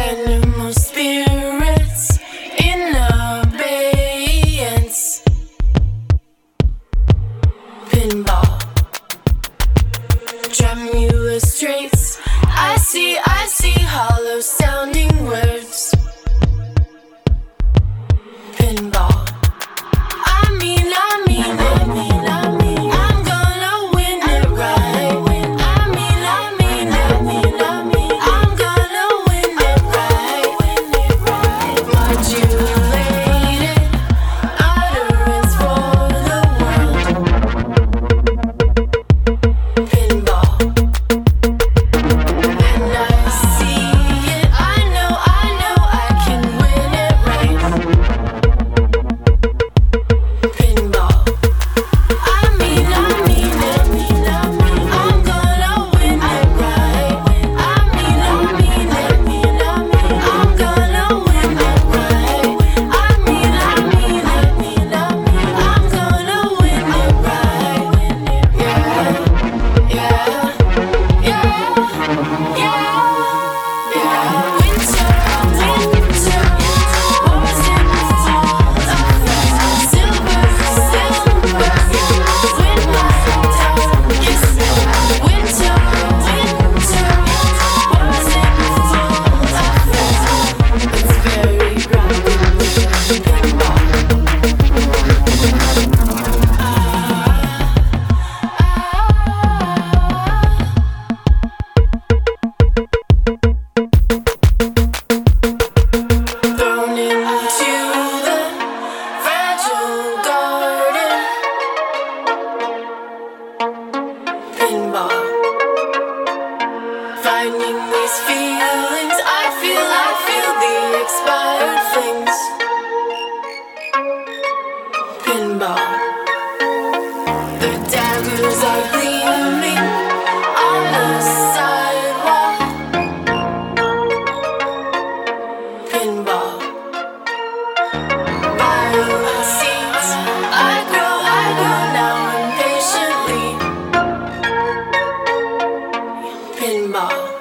Animal spirits in abeyance. Pinball, tremulous traits. I see hollow sounding words. Pinball. I'm gonna win it right. I'm gonna win it right. Modulated utterance for the world. Pinball. And I see it. I know I can win it right. Pinball. I'm gonna win it right. I'm gonna win it right. I'm gonna win it right. Winter, wars and falls of silver, when my tongue is winter, wars and falls of it's very rapid. Pinball. Thrown into the fragile garden. Pinball. Finding these feelings, I feel the expired things. Pinball. The daggers are gleaming on the sidewalk. Pinball. Violet seeds. I grow now impatiently. Pinball.